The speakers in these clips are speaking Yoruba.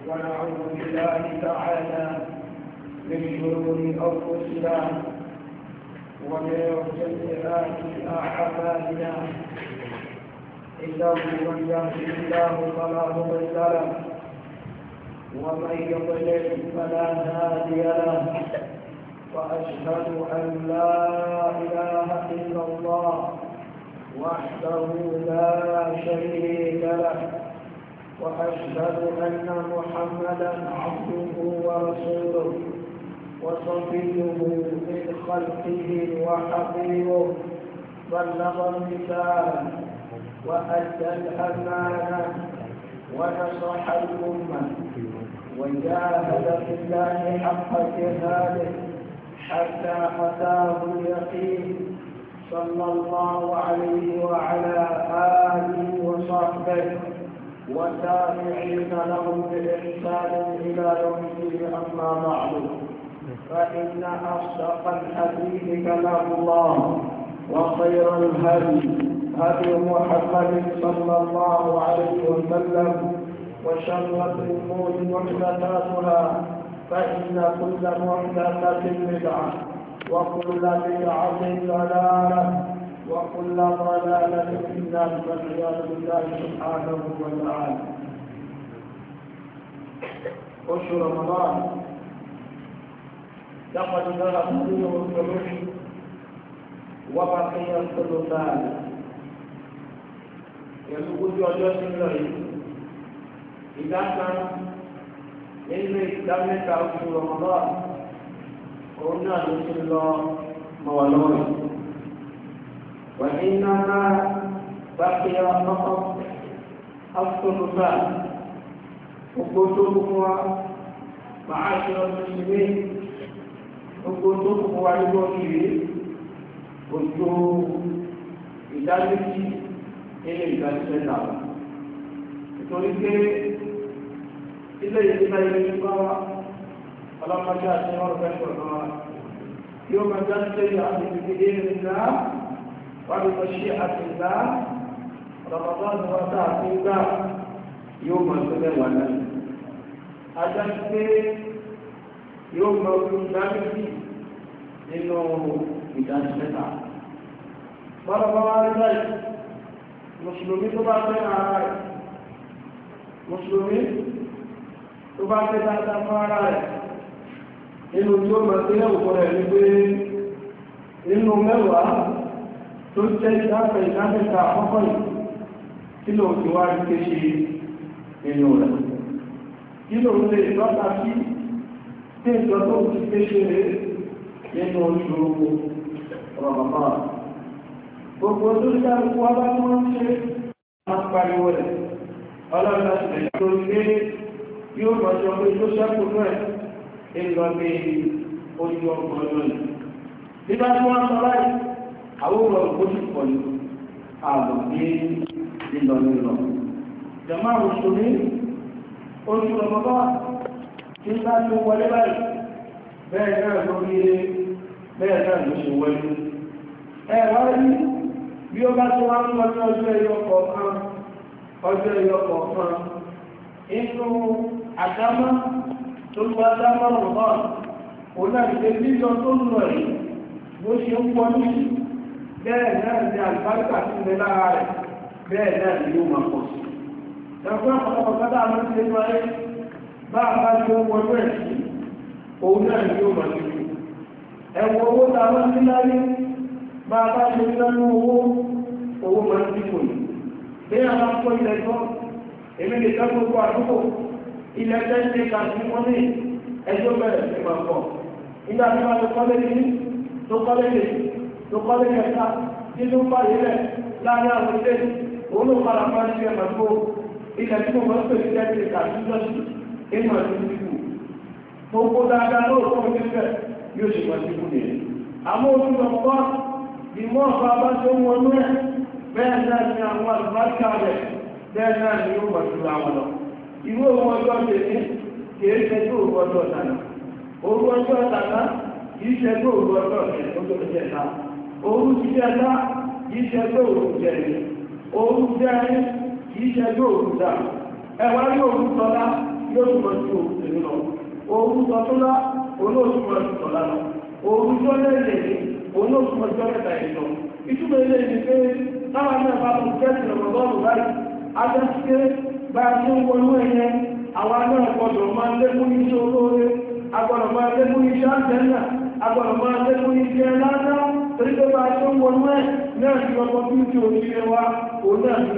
ونعوذ بالله تعالى من شرور أنفسنا ومن سيئات أعمالنا إنه من يهده الله فلا مضل له ومن يضلل فلا هادي له وأشهد أن لا إله إلا الله وحده لا شريك له وأشهد أن محمدا عبده ورسوله وصفيه من خلقه وحبيبه بلغ الرسالة وأدى الأمانة ونصح الأمة وجاهد في الله حق جهاده حتى أتاه اليقين صلى الله عليه وعلى آله وصحبه والتابعين لهم بإحسان إلى يوم الدين أما بعد فإن أصدق الحديث كلام الله وخير الهدي هدي محمد صلى الله عليه وسلم وشر الأمور محدثاتها فإن كل محدثة بدعة وكل بدعة ضلالة وكل ضلالة في النار والعياذ بالله سبحانه وتعالى. أشهر رمضان لقد ذهب فيه الثلث وبقي الثلثان يسوق جوجو سنلوي إذا كان إلى إسلامك أشهر رمضان قلنا بسم الله مولوي وإنما بقي فقط الثلثان وقلتكم معاشر المسلمين وقلتكم وعيبوني قلت إدارتي إلى إدارة الدعوة تريد إلا يتبع الإنقاذ فلما جاء سنور بشر يوم جاء سيئة بإذن الله وبمشيئة الله رمضان وساعة الله يوم السنة والنبي أجلت يوم النبي إنه إدارة الدعوة مرة ذلك مسلمين تبعثين على مسلمين تبعثين على inú tí ó máa tẹ́lẹ̀ òkú rẹ̀ ní pé inú mẹ́wàá tó jẹ́ ìdáfẹ́ ìdáfẹ́ta àkọ́kọ́ yìí kí ló ti wá rí kéṣe inú rẹ̀ kí ló lè lọ́ta sí tí ìjọ tó ti kéṣe rẹ̀ nínú oṣù Ramadan gbogbo tó dáríkú wá bá tí wọ́n ṣe máa pariwo rẹ̀ ọlọ́run láti lè tó gbé yóò mọ́jọ pé tó ṣẹ́kù rẹ̀ ìlọ bí ojú ọmọ lónìí. Nígbà tí wọ́n sọ láì, àwọn ọmọ ògbóṣù pọ̀ ní ààbò ní ìlọ nílọ. Jàmá Mùsùlùmí, oṣù ọmọdọ́ tí bá tí ó wọlé báyìí, bẹ́ẹ̀ náà lórí bẹ́ẹ̀ náà ló ṣe wọlé. Ẹ wá rí bí ó bá tí wọ́n ń lọ ní ọjọ́ ẹyọ kọ̀ọ̀kan, inú àdámọ́ tó lọ dámọ́ ọ̀rọ̀ onáàrẹ̀ lílọ tó lọ rí bó ṣe ń pọ̀ ní bẹ́ẹ̀ náà ni àlùbáríkà sí ilẹ̀ lára rẹ̀ bẹ́ẹ̀ náà ni yóò máa pọ̀ sí ẹgbẹ́ ọ̀pọ̀lọpọ̀ kọ́dá àwọn tí ó wáyé bá bá ṣe ń wọlé ẹ̀ sí òun náà ni yóò máa ti rí ẹwọ owó táwọn ní láyé bá bá ṣe ń lọ́nà owó máa ti kò ní bí a máa kọ́ ilẹ̀ tọ́ èmi lè tọ́ gbogbo àdúgbò ilẹ̀ tẹ́sí kàtí wọ́n ní ẹjọ́ bẹ̀rẹ̀ sí máa pọ̀. Nígbà tí wọ́n kọ́lé ní tó kọ́lé lè tó kọ́lé kẹta tí ló bá yẹlẹ̀ láàrin àwọn ilé òun ló padà bá ní ẹ̀mà tó ilẹ̀ tí mo máa ń pè ní tẹ́sí kàtí lọ́sí ìmọ̀ àti ìdìbò. Mo kó dáadáa lóòótọ́ ní bẹ́ẹ̀ yóò ṣe máa ti kú nìyẹn. Àmọ́ ojú lọ́pọ̀ ìmọ̀ ọ̀pá bá tó ń wọnú ẹ̀ bẹ́ẹ̀ náà ni àwọn àlùbáríkà rẹ̀ bẹ́ẹ̀ náà ni yóò mọ̀ sí àwọn lọ. Ìwé ohun ọjọ́ tèmi kìí ṣe tó òru ọjọ́ ìdáná. Òru ọjọ́ ìdáná kìí ṣe tó òru ọjọ́ ìjẹta. Òru jíjẹta kìí ṣe tó òru jẹrin. Òru jẹrin kìí ṣe tó òru dà. Ẹwà yóò rú tọ́lá yóò tún lọ sí òun lọ òun tọ́túnlá olóòtú lọ sí tọ́lá lọ òun tó lẹ́lẹ̀ olóòtú lọ sí ọ̀rẹ́ta ìlọ ìtumọ̀ ilé ìdí pé táwọn náà bá mú kẹ́sì lọ́mọdọ́ọ̀lù báyìí adẹ́síké bá a tó wọnú ẹ̀yẹ àwọn náà gbọdọ̀ máa lékún iṣẹ́ olóore agbọdọ̀ máa lékún iṣẹ́ àjẹ́nà agbọdọ̀ máa lékún iṣẹ́ ládá torí pé bá a tó wọnú ẹ̀ náà ti lọ́pọ̀ bí ti òṣìṣẹ́ wa òun náà ní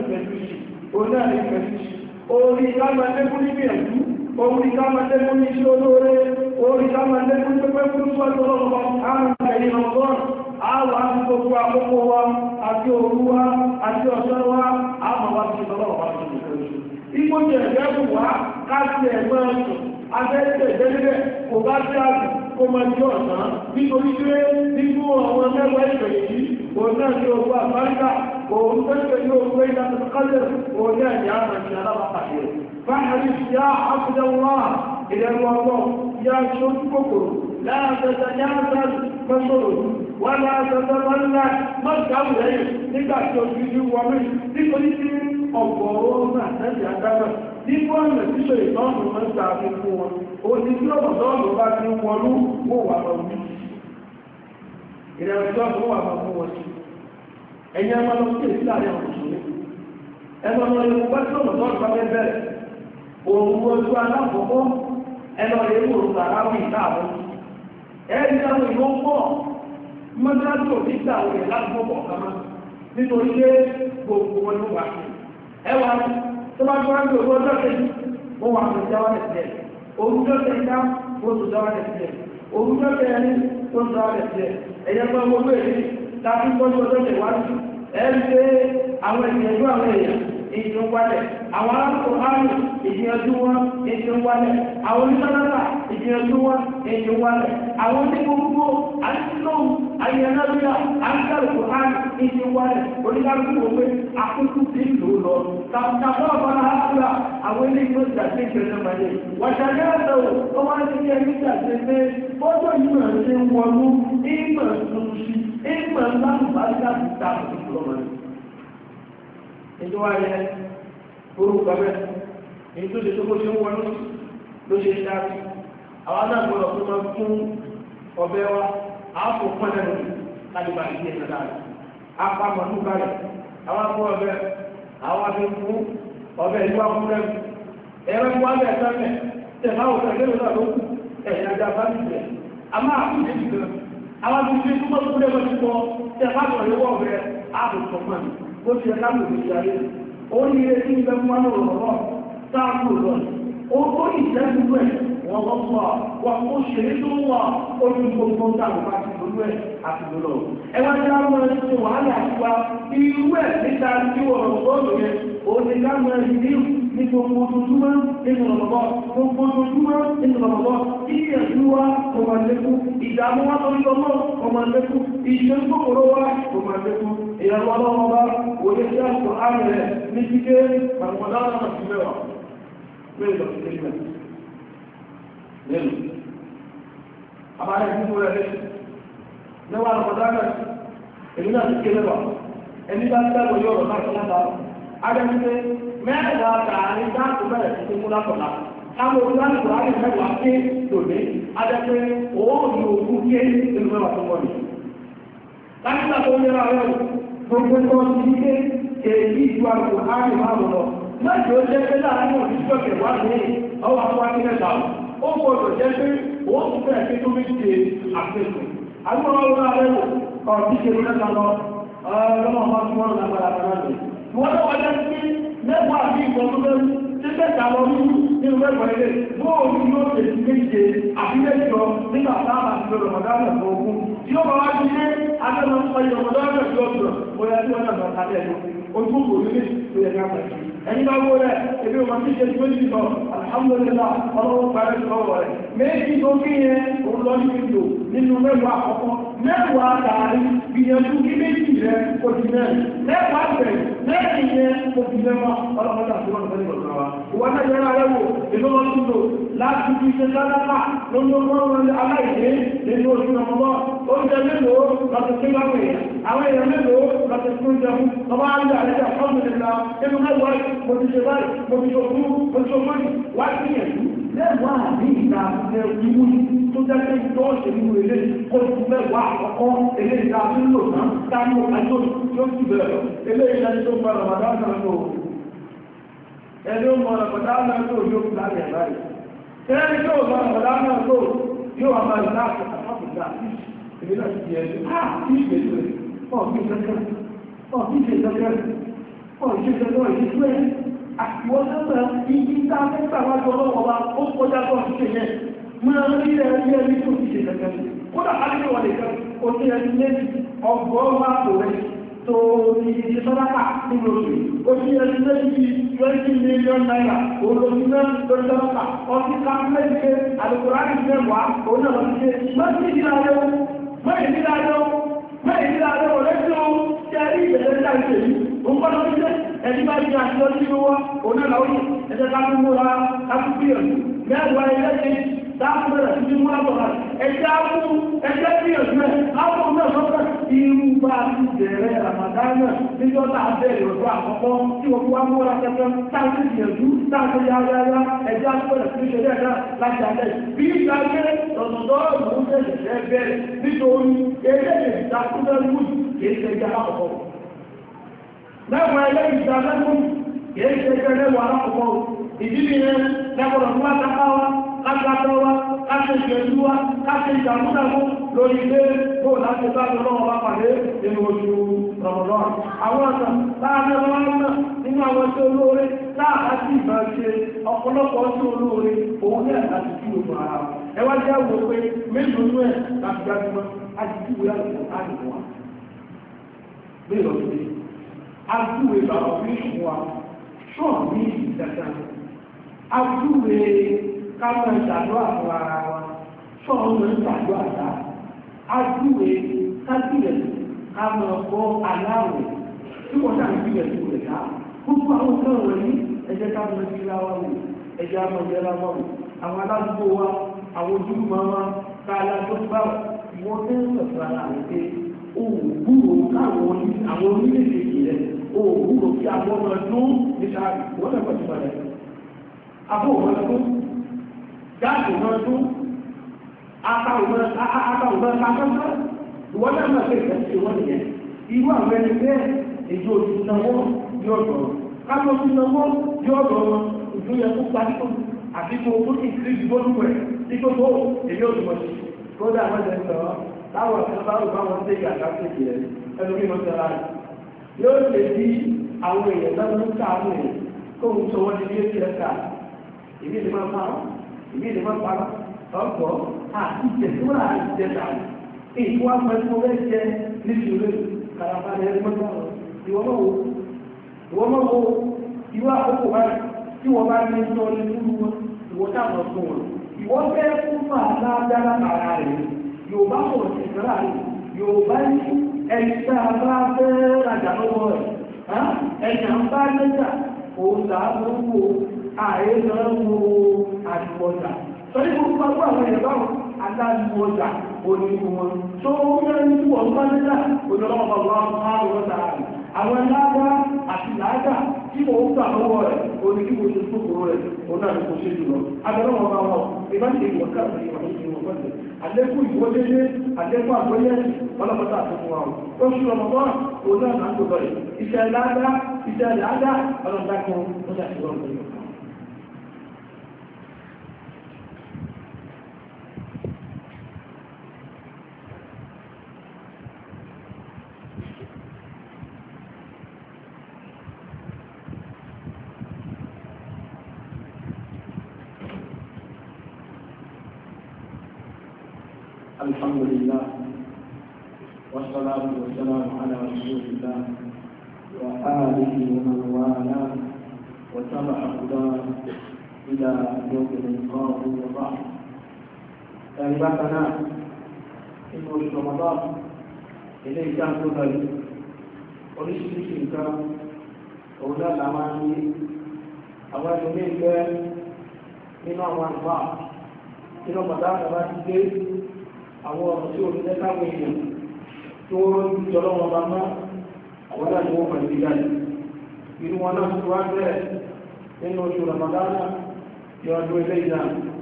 pẹ̀lú orí ká máa lékún níbi ẹ̀dú orí ká máa lékún ní iṣẹ́ olóore orí ká máa lékún pẹ́pẹ́ fún ìṣọ́jọ́ ọlọ́pàá àrùn ẹ̀yìn ọgọ́rùn àwọn àti gbogbo àkókò wa àti òru wa àti ọ̀sán wa àmọ́ wa ti lọ́wọ́ tó nìkan igbó ti ẹ̀jẹ̀ kù wá káàkiri ẹ̀gbẹ́ ọ̀sùn abẹ́ẹ̀tẹ̀ ìdẹ́lẹ́bẹ̀ kò bá sí àbù kó máa jẹ́ ọ̀sán nítorí pé nínú àwọn mẹ́wàá ìfẹ̀yẹ̀ yìí òun náà ní owó àbáríkà òun tẹ́lẹ̀ ní owó ìdásọ̀kálẹ̀ òun náà ní àmà ìṣẹ́ alábàpàdé rẹ̀ fáhàrí yá àkùdẹ̀ wá ìrẹ́lú ọgbọ́n yá ṣojú kòkòrò láàbẹ̀ta yá sáàlù mọ́sọ̀rọ̀ wọ́n láàbẹ̀ta lọ́lá mọ́sàáwù lẹ́yìn nígbà tí ó fi wọ́n mí nítorí tí ọ̀pọ̀ọ̀rọ̀ náà tẹ́lẹ̀ adámà nígbà ọ̀nà tí ṣe ìtọ́nù mọ́sà fi fún wọn ó ti tí ọ̀pọ̀ọ̀rọ̀ bá ti ń wọnú ó wà lọ wí ìrẹ̀lẹ́jọ́ tó wà lọ fún wọn sí ẹ̀yìn ẹmọ lọ sí èsì àrẹ òṣèlú ẹmọ lọ lè wọ́n tí ọ̀pọ̀ọ̀rọ̀ bá fẹ́ bẹ̀rẹ̀ òun ojú alákọ̀ọ́kọ́ ẹlọ lè wò sàráwì ìtààbọ̀ ẹ̀rí àwọn ìlú pọ̀ mọ́sáàtò nígbà òun yẹ láti mọ́ kọ̀ọ̀kan mọ́ nítorí pé gbogbo wọn ló wà sí ẹwà tó bá gbọ́n tó owó ọjọ́ kejì ó wà ní ìjáwálẹ̀ sílẹ̀ orúkọ kẹta ó tó jáwálẹ̀ sílẹ̀ orúkọ kẹrin tó jáwálẹ̀ sílẹ̀ ẹ̀yẹ pé owó èyí láti gbọ́n ọjọ́ kẹwàá ẹ̀rí pé àwọn ìyẹ̀jú àwọn èèyàn ìjọ wálẹ̀ àwọn alákòóhánì ìgbìyànjú wọn ìjọ wálẹ̀ àwọn onísọ́nàtà ìgbìyànjú wọn ìjọ wálẹ̀ àwọn onígbogbo àìsílòhùn ayẹyẹnáríà àìsàlùkòhánì ìjọ wálẹ̀ oníkàlùkù òwe àkókò tí ń lò lọ tàbí ọ̀bọ̀nà àkúrà àwọn ilé ìgbó ìdàgbé ìgbẹ̀rẹ̀ mọ̀lẹ́ wàṣàlẹ́ àtẹ̀wò ó wá ní kí ẹni ìdàgbé pé bọ́jọ́ yìí náà ṣe ń wọnú ìgbà tuntun sí ìgbà ńlá ìbáríkà ti ta ìgbọ̀mọ̀lẹ́ ìjọ wa yẹ orúkọ bẹ́ẹ̀ ní tó ṣe tó kó ṣe ń wọnú ló ṣe dábí àwọn adágbọ́nà tó máa fún ọbẹ̀ wa àápò pọ́nlẹ̀nù kálíbà ìdí ẹ̀sẹ̀ dáadáa apá mọ̀tún kalẹ̀ àwọn akọ́ ọbẹ̀ àwọn afi fún ọbẹ̀ ìwà fún lẹ́nu ẹ̀rọ fún abẹ́ ẹ̀sẹ̀ tẹ̀ máa wò sẹ́gbẹ́ lọ́dọ̀ ló kù ẹ̀yìn ajá bá ti bẹ̀ a máa kú ìdí ìgbẹ́ àwọn afi fi túbọ̀ fún lẹ́nu ti pọ̀ tẹ̀ máa sọ̀rọ̀ ìwọ̀ ọbẹ̀ ààbò sọ̀mọ́ni bó ti ẹ̀ká lò ní ìṣàlẹ̀ ó ní ilé tí ń bẹ fún wọn lọ́rọ̀ sáàkù lọ ó tó ìṣẹ́gun ẹ̀ wọ́n lọ́pọ̀ wọ́n ó ṣe é tó wà ó ní gbogbo dáàbò bá ti lórí ẹ̀ àti lọ́lọ́ ẹwọ́n tí wọ́n máa ń ṣe wàhálà àtiwá irú ẹ̀ níta tí wọ́n lọ́dọ̀ yẹn ó ní ká máa ń ní ní gbogbo ojoojúmọ́ nínú ọ̀pọ̀ gbogbo ojoojúmọ́ nínú ọ̀pọ̀ kí ẹ̀sùn wa kò máa lékún ìdààmú wa lórí ọmọ kò máa lékún ìṣẹ́ kòkòrò wa kò máa lékún ìyàwó ọlọ́wọ́ bá òye sí àpò ààrẹ ní kíké àpòdá ọ̀nà sí mẹ́wàá mẹ́lọ sí kéjìmẹ̀ mẹ́lọ àbáyé fúnfún rẹ̀ lẹ́sì mẹ́wàá àpòdá rẹ̀ èmi náà ti ké mẹ́wàá ẹni bá ń tẹ́gbọ̀ yóò rọ̀ láti láta adẹ́gbẹ́ mẹ́wàá tààrí dáàtò bẹ̀rẹ̀ sí mú látọ̀lá káwọn olùdáàtò ààrẹ mẹ́wàá ké tòlé adẹ́gbẹ́ òórùn òkú ké nínú mẹ́wàá tó wọ́n láti tó yẹra rẹ̀ gbogbo tó ti ní pé èyí ìjú àgbò ààrẹ máa lọ mẹ́jọ jẹ́ pé láàrin òṣìṣẹ́ kẹwàá ní ọwọ́ àwọn akẹ́kẹ̀ẹ́ta ó gbọ́dọ̀ jẹ́ pé ó ti fẹ́ pé tó méjì àpẹẹkù àwọn ọmọ ààrẹ ọ̀tí ṣe mẹ́ta lọ ọlọ́mọ máa tún wọ́n lágbára rẹ̀ wọ́n lọ́wọ́ jẹ́ pé mẹ́wàá àbí ìgbọ́n tó bẹ́rù tí mẹ́ta lọ nínú mẹ́wàá ilé bóòlù yóò ṣe ti méje àbí mẹ́jọ nígbà táwọn àti ọlọ́mọdáwọ̀ ẹ̀kọ́ ogun tí ó bá wá sí ilé adẹ́mọ̀ ń pàyẹ ọmọdáwọ̀ ẹ̀kọ́ ogun bóyá tí wọ́n náà lọ kálẹ̀ ẹ̀kọ́ ojú kò ní lè yẹ ká pẹ̀lú ẹni bá wó rẹ̀ ebi o ma ti ṣe tó ní lọ alhamdulillah ọlọ́wọ́ parẹ́ ti lọ́wọ́ rẹ̀ méjì tó kí yẹn òun lọ ní ìlú nínú mẹ́wàá àkọ́kọ́ mẹ́wàá tààrí gbìyànjú kí méjì rẹ̀ kò ti mẹ́rin lẹ́wàá bẹ̀rẹ̀ mẹ́rin yẹn kò ti mẹ́wàá ọlọ́mọdé àti wọn lọ́wọ́ ìgbọ̀nà wa ìwọ náà yẹra rẹ̀ wò èlò wọn tún lò láti fi ṣe sálápà lórí wọn aláìsé nínú oṣù ọmọdé oúnjẹ mélòó lọ́sẹ̀ tó bá wẹ̀ àwọn èèyàn mélòó lọ́sẹ̀ tó jẹ fún ọba àríyá àríyá ọmọdéla nínú mẹ́wàá mo ti ṣe báyìí mo ti ṣòkú mo ti ṣòkú wá sí ẹ̀dú lẹ́wàá ní ìta àbúrẹ́ ìwú tó jẹ́ pé tó ṣe nínú ilé kó ti mẹ́wàá àkọ́kọ́ ilé ìta nílò náà táwọn àjò tó ti bẹ̀rẹ̀ ilé ìlànà tó gba Ramadan náà lò ẹni ó mọ Ramadan náà lò yóò fi láti àbáyé ẹni tó mọ Ramadan náà lò yóò àmà ìlàkọ̀ àpapọ̀dá ìbí náà ti ẹ̀dù kí ìgbèsè ọ̀bí ìṣẹ́kẹ́rẹ́ àtiwọ́sẹ́sẹ́ ibi tá a fẹ́ gbàwájú ọlọ́wọ́ wa ó kọjá tó ṣe yẹn máa rí ẹ̀rí ẹ̀rí tó ti ṣe kẹ́kẹ́ kódà ká nínú wọlé kan ó ti ẹni méjì ọgbọ́n àpò rẹ̀ tó ti ṣe sọ́dáka nínú oṣù ó ti ẹni méjì 20 million naira olóṣù náà lórí sọ́dáka ọtí ká méjì àlùkùránì mẹ́wàá òun náà lọ sí ṣe mẹ́rin nílá ayọ́ lẹ́sìn ohun tí a rí ìbẹ̀rẹ̀ láìsẹ̀ yìí òun kọ́ lọ́wọ́ jẹ́ ẹni bá jẹ́ àti ọdún nínú wọ́n onílàwọ́ ẹjẹ́ káàkiri múra káàkiri mẹ́wàá ẹlẹ́gbẹ̀ẹ́ dáàbẹ̀rẹ̀ sí mú àbọ̀rà ẹjẹ́ bíyànjú mẹ́ àwọn ọmọ ọ̀sọ́fẹ́ irú bá ti bẹ̀rẹ̀ Ramadana níjọ́ta abẹ́rẹ̀ ọ̀dọ́ àkọ́kọ́ tí wọ́n wá múra kẹfẹ́ táàkiri bíyànjú táàkiri yáyáyá ẹjẹ́ àbẹ̀rẹ̀ sí ṣe lẹ́ẹ̀dá láti àbẹ̀ bí ìgbàgbé ọ̀dọ̀dọ̀ ọ̀dọ̀ ṣẹ̀ṣẹ̀ bẹ̀rẹ̀ nítorí ẹgbẹ́ ìdákúnlẹ́rú kìí ṣe ẹjẹ́ àkọ́kọ́ lẹ́wọ̀n ẹlẹ́yìn ìdálẹ́kùn kìí ṣe ẹgbẹ́ wà lápapọ̀ ìdílé yẹn lẹ́gbọ̀rọ̀ fún àtàkáwá lágbàtọ́wá láti ìjẹ̀lúwá láti ìjàmúdàmú lórí ilé bó láti bá lọ́wọ́ bá pàdé nínú oṣù Ramadan àwọn ọ̀nà láàrin ọlọ́run náà nínú àwọn tí olóore láàájú ìbá ṣe ọ̀pọ̀lọpọ̀ tí olóore òun ní àti tí òun ara ẹwà jẹ́ àwọn pé mélòó ní ẹ̀ láti gbájúmọ́ àti tí ìwé àlùkò àdìmọ́ wa bẹ́ẹ̀ lọ sí ajúwe bàbá bí wa ṣọ́ọ̀ ní ìdàgbà ajúwe káwọn ìṣàdúrà fún ara wa ṣọ́ọ̀ ní ìṣàdúrà ajúwe kájúwẹ̀ káwọn ọkọ̀ aláwẹ̀ tí wọ́n ṣàwọn ìbílẹ̀ tó rẹ̀ ká gbogbo àwọn ọ̀sán rẹ̀ ní ẹjẹ́ káwọn ìṣẹ́lá wa wò ẹjẹ́ àwọn ìṣẹ́lá wa wò àwọn aládùúgbò wa àwọn ojúmọ̀ wa ká alájọ́ bá wọ́n tẹ́ sọ̀tọ̀ ara rẹ̀ pé òwúrò káwọn àwọn orílẹ̀-èdè rẹ̀ òwúrò kí àwọn ọmọ ọdún níta wọ́n lè pẹ̀lú padà abó ọmọ ọdún gáàsì ọmọ ọdún àtàwọn akọ́kọ́ ìwọ́n náà máa fẹ́ ìfẹ́ wọ́n nìyẹn irú àwọn ẹni bẹ́ẹ̀ èyí ò ti náwó yóò dọ̀rọ̀ káwọn ti náwó yóò dọ̀rọ̀ ìlú yẹn kó pàdé àti kó tó ti kiri ìdìbò lúwẹ̀ tí tó tó èyí ò ti mọ̀ sí kódà àwọn ẹ̀jẹ̀ sọ̀rọ̀ láwọn ọ̀sán bá wọn ṣe ìgbà káfíńtì rẹ̀ ẹnu bí wọ́n ṣe ra rẹ̀ yóò lè bí àwọn èèyàn lọ́nà ń ká àwọn èèyàn kó ń sọ wọ́n ní bí ó ti ẹ̀ka ìbí ni máa máa ìbí ni máa para ọ̀pọ̀ àti ìjẹ̀síwọ́n àti ìjẹ̀dá èyí wá pẹ́ tí mo fẹ́ jẹ nítorí kàràbàlẹ̀ ẹni mọ́tò ọ̀rọ̀ ìwọ́n mọ̀ wo ìwọ àkókò báyìí tí wọ́n bá ní sọ ní fúru wọn ìwọ́n táwọn fún wọn ìwọ́n fẹ́ fún máa ládára ara rẹ̀ Yorùbá sọ̀rọ̀ sí ìfẹ́rà rẹ̀ Yorùbá ní ẹni tá a bá fẹ́ rajà lọ́wọ́ rẹ̀ ẹni à ń bá lẹ́jà òun là á mọ́ wo ààrẹ náà wo àdìwọ̀jà sọ́dí gbogbo àgbà àwọn èèyàn báwọn aláàdìwọ̀jà onígbò wọn tó yẹ́ ní wọ́n bá lẹ́jà òjòlọ́wọ́ bàbá àwọn àwọn lágbá àti lágbà tí mo ń gbà lọ́wọ́ rẹ̀ onígbò ṣe tókòrò rẹ̀ òun náà ní kò ṣe jùlọ agbẹ́lọ́wọ́ bá wọn ìbáṣe ìwọ̀n káàkiri ìwọ̀n ìwọ̀n àlékún ìwọ́délé àlékún àgbọ́yẹ́ ọlọ́pàá àti fún àwọn tó ṣe ọmọdé òun náà náà tó bẹ̀rẹ̀ iṣẹ́ láàdá ọlọ́pàá kan ó ṣàṣìwọ́n pẹ̀lú الحمد لله والصلاة والسلام على رسول الله وآله ومن والاه وتبع هداه إلى يوم اللقاء وبعد. عبادنا إن رمضان ilé ìjà tó lọ́lẹ̀ oríṣiríṣi nǹkan òun náà la máa ń ní àwọn ẹlòmíì fẹ́ nínú àwọn àgbà nínú bàtà àgbà ti dé àwọn ọ̀rọ̀ tí òun jẹ́ káwọn èèyàn tí wọ́n ń jọ lọ́wọ́ bá mọ́ àwọn náà ni wọ́n pẹ̀lú ìjáde irú wọn náà ti wá bẹ̀rẹ̀ nínú oṣù ramadana ní ọdún ilé ìjà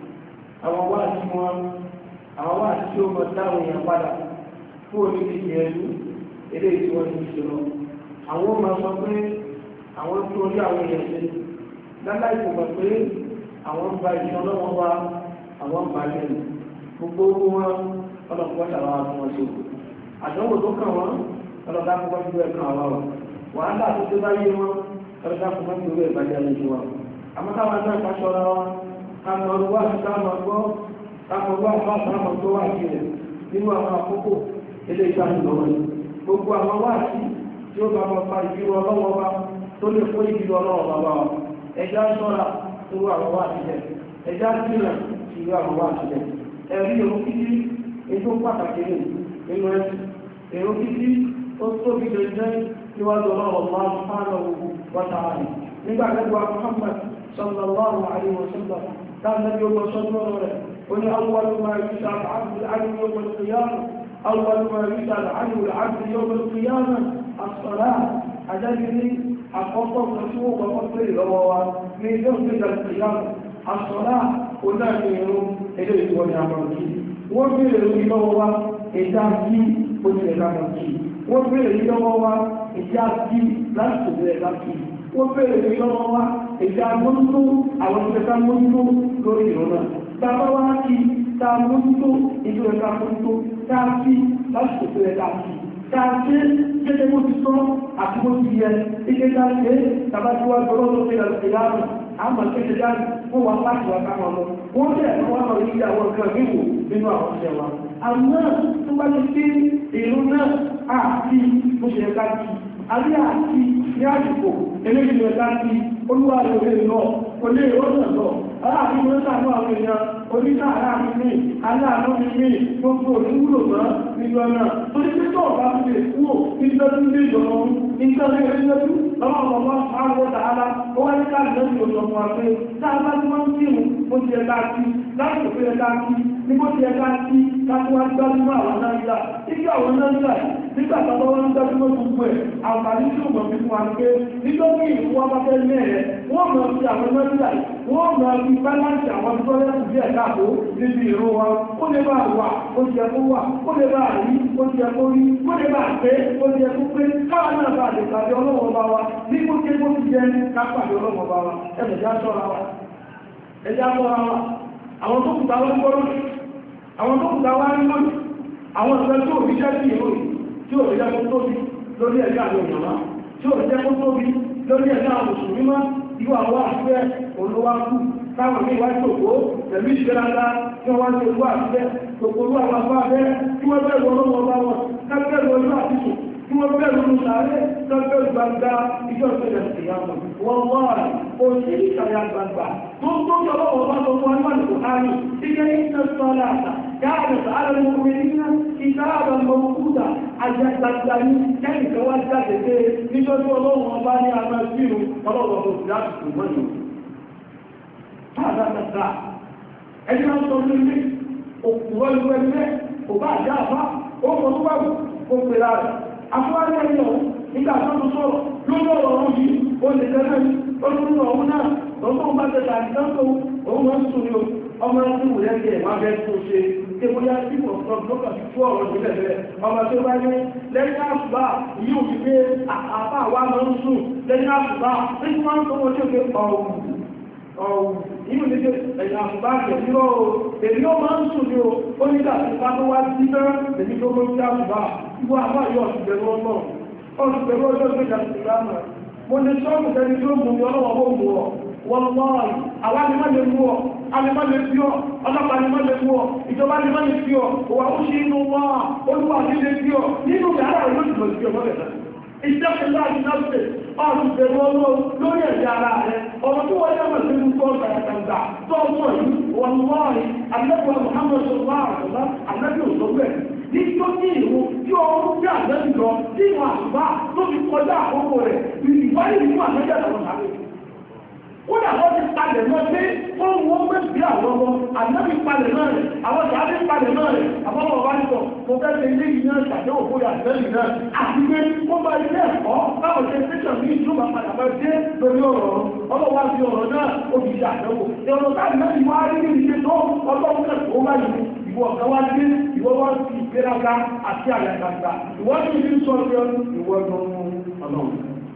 àwọn wá sí wọn àwọn wá sí ó mọ táwọn èèyàn padà fún òní ti yẹ ẹlú ilé tí wọ́n ti ṣe lọ àwọn máa sọ pé àwọn tó orí àwọn èèyàn ṣe láláì kò mọ̀ pé àwọn ń ba ìṣẹ́ ọlọ́wọ́ wa àwọn ń ba lẹ́nu gbogbo owó wọn ọlọ́pàá ṣàwọn àwọn ọmọ ṣe àdánwò tó kàn wọ́n ọlọ́dá kọ́kọ́ ju ẹ̀kan àwa ọ̀ wàhálà tó tó bá yé wọn ọlọ́dá kọ́kọ́ ju owó ìbàjẹ́ lójú wa àmọ́ káwọn náà ká ṣọ́ra wa káwọn ọdún wà sí káwọn gbọ́ káwọn gbọ́ àbá àtàwọn tó wà sí rẹ̀ nínú àwọn àkókò ilé ìtàn lọ́wọ́ ni gbogbo àwọn wà sí tí ó bá wọn fa ìbírú ọlọ́wọ́ wa tó lè kó ìbírú ọlọ́wọ́ bàbá wa ẹja ṣọ́ra tó wà àwọn wà sílẹ̀ ẹja sílẹ̀ sí irú àwọn wà sílẹ̀ ẹ̀rí òun kíkí ètò pàtàkì nínú ẹ̀sìn èrò kíkí ó tóbi jẹ́ níwájú ọlọ́run máa ń fánà ogun wátàrí nígbà lẹ́gbàá Muhammad sallallahu alaihi wasallam dáadájú ọmọ sọ́dọ̀ rẹ̀ ó ní awwalu ma yus'al 'abdu 'anhu yawm al-qiyamah awwalu ma yus'al 'anhu al-'abdu yawm al-qiyamah as-salah ajáde ní àkọ́kọ́ kan tí wọ́n kọ́kọ́ pé lọ́wọ́ wa ní ilé òṣèlú al-qiyamah as-salah ó náà ní irun ilé ìwọ̀n ní àmọ̀kí wọ́n bèèrè lọ́wọ́ wa ìdá bí ó ti ẹ̀ka mọ̀kí wọ́n bèèrè lọ́wọ́ wa ìjà bí láti tòbí ẹ̀ka kí wọ́n bèèrè lọ́wọ́ wa ìjà mọ́tò àwọn ìjọba mọ́tò lórí ìrọ̀nà tàbá wá kí ta mọ́tò ìjọ ẹ̀ka mọ́tò tá a kí láti tòbí ẹ̀ka kí tá a ṣe gẹ́gẹ́ bó ti sọ àti bó ti yẹ ike ká ṣe tàbá tí wọ́n gbọ́dọ̀ tó ṣe ìlànà àmọ́ kéde dáàbò wọ́n wá láti wá ká wọn lọ wọ́n tẹ̀ wọ́n lọ yí àwọn nǹkan wíwò nínú àwọn ọ̀sẹ̀ wa àmọ́ tó bá ti sí ìlú náà àti bó ṣe ká kí àbí àti ní àsìkò eléyìí ẹ̀ká kí olúwa lórí lọ olè ìrọ́nà lọ aláàbí ló ń sàánú àwọn èèyàn oníṣàárá mi ní aláàánú mi ní gbogbo òṣìwúlò mọ́ nínú ọ̀nà tó ní pẹ́tọ̀ ọ̀bá ti lè kúrò nítorí ilé ìjọba nítorí ẹgbẹ́jú lọ́wọ́ ọmọ àwọn tààlà ó wáyé káàdì lọ́sí òṣọ̀ fún wa pé táàbá tí wọ́n ń kí mu bó ti ẹ̀ká kí láti òfin ẹ̀ká kí ní bó ti ẹ̀ká kí láti wá gbájúmọ́ àwọn náírà ibi àwọn náírà nígbà tọ́lọ́ wọn ń gbájúmọ́ gbogbo ẹ̀ àǹfààní tí ó mọ̀ fi fún wa pé nítorí ìlú wa bá fẹ́ mẹ́rẹ̀ wọ́n mọ̀ sí àwọn náírà wọ́n mọ̀ sí báláǹsì àwọn tọ́lẹ́sì bí ẹ̀ká àbò níbi ìró wa ó lè bá wà ó ti ẹkú wà ó lè bá rí ó ti ẹkú rí ó lè bá pé ó ti ẹkú pé káwọn náà bá lè pàdé ọlọ́wọ́ bá wa ní kó ké bó ti jẹ ká pàdé ọlọ́wọ́ bá wa ẹ̀jẹ̀ sọ́ra wa àwọn tó kùtà wá ń gbọ́rọ̀ àwọn tó kùtà wá ń lónìí àwọn ìfẹ́ tí ò rí jẹ́ sí ìròyìn tí ò rí jẹ́ kó tóbi lórí ẹ̀jẹ̀ àwọn èèyàn tí ò rí jẹ́ kó tóbi lórí ẹ̀jẹ̀ àwọn mùsùlùmí mọ́ irú àwọn àṣẹ olówá kù táwọn ní ìwájú òkó pẹ̀lú ìṣẹ́láńlá tí wọ́n ti wá àṣẹ gbogbo àwọn afọ́ abẹ́ tí wọ́n bẹ̀rù ọlọ́wọ́ bá wọn kábẹ́rù ọjọ́ àtìsù tí wọ́n bẹ̀rù ní sàárẹ́ kábẹ́rù gbangba ìjọ ìṣẹ̀lẹ̀ ìyàmọ̀ wọ́n wọ́n ó sì ìṣàyà gbangba tó tó tọ́lọ́wọ́ bá tó wọ́n wà ní buhari ike iná sọ́lá àtà káàdì sàárẹ̀ mọ̀kùnrin ìsáàbà mọ̀kúta àjẹgbàgbà ní kẹ́yìn kan wá jáde pé nítorí ọlọ́wọ́ bá ní àmà sírù ọlọ́wọ́ tó fi láti kù mọ́ni fàdàtàtà ẹni máa ń sọ lórí òkúrọ̀ ìlú ẹgbẹ́ kò bá àjá àbá ó mọ̀ tó wáwù ó pè láàrẹ̀ afúwárí ẹni ọ̀hún nígbà tó tó sọ̀rọ̀ lórí ọ̀rọ̀ ọ̀hún yìí ó lè tẹ́lẹ̀ ó tún lọ ọ̀hún náà lọ́tọ́ bá tẹ́lẹ̀ àdìsáńtò òun máa ń sùn ní ọmọ ẹni wù lẹ́kẹ̀ẹ́ máa bẹ́ẹ̀ tó ṣe tí mo yá sí pọ̀ sọ lọ́kà sí fún ọ̀rọ̀ ìbílẹ̀ bẹ́ẹ̀ ọmọ tó bá ní lẹ́yìn àṣùbà yìí ò fi pé àpá àwa máa ń sùn lẹ́yìn àṣùbà nígbà máa ń sọ wọn tí ó fi ọ̀hún inú ní pé ẹ̀yà àṣùbá jẹ̀ nírọ̀ o èdè ó máa ń sùn ní o ó ní láti bá tó wá sí bẹ́rẹ̀ èdè tó mọ́ sí àṣùbá ìwọ àbá yọ ọ̀sùgbẹ̀rù ọlọ́run ọ̀sùgbẹ̀rù ọjọ́ ìgbẹ̀jà ìgbàmà mo ní sọ́ọ̀mù tẹ́ni tí ó mú mi ọlọ́wọ́ bó mú ọ wọ́n lọ́ọ̀rì àwa ni má lè mú ọ alẹ́mọ́ lè fi ọ ọlọ́pàá ni má lè mú ọ ìjọba ni má lè fi ọ òwà ó ṣe inú wọn olúwa ní lè fi ọ nínú yàrá rẹ̀ ló ti lọ sí ọmọ rẹ̀ ìjọba ìnáṣẹ́ ọ̀rùn ìbẹ̀rù ọlọ́run lórí ẹ̀yà ara rẹ̀ ọ̀rọ̀ tó wọ́n yẹ́mọ̀ sí orúkọ ọ̀gbàyàtàgbà tó ọmọ yìí wọ́n wọ́ọ̀rin alẹ́kọ̀ọ́ Muhammad sallallahu alaihi wasallam alẹ́kọ̀ọ́ òṣòwò ẹ̀ ní tó ní ìwò tí ọrún tí àgbẹ̀bí lọ tí ìwọ̀n àṣùbá tó fi kọjá àkókò rẹ̀ ìwádìí nínú àgbẹ̀jẹ̀ àwọn sáré. ó dà wọ́n ti palẹ̀ mọ́ pé wọ́n wọ́n mẹ́sì àwọn ọmọ ànábì palẹ̀ náà rẹ̀ àwọn sáré palẹ̀ náà rẹ̀ àwọn ọmọ wa nìkan mo fẹ́ ṣe ilé yìí náà ṣàdéhùn fún àgbẹ̀bí náà àti pé wọ́n bá ilé ẹ̀kọ́ báwọn ṣe tẹ́sán ní ìjọba padà bá dé lórí ọ̀rọ̀ ọlọ́wà fi ọ̀rọ̀ náà ó fi ṣe àdéhùn ìrọ̀lọ́ táì náà ìwà rí ní ìṣe tó ọlọ́run kẹ́kọ̀ọ́ wáyé ìwọ ọ̀gá wá dé ìwọ wá sí ìgbéraga àti àyàgbàgbà ìwọ ní ìlú sọ pé ìwọ ní ọlọ́run.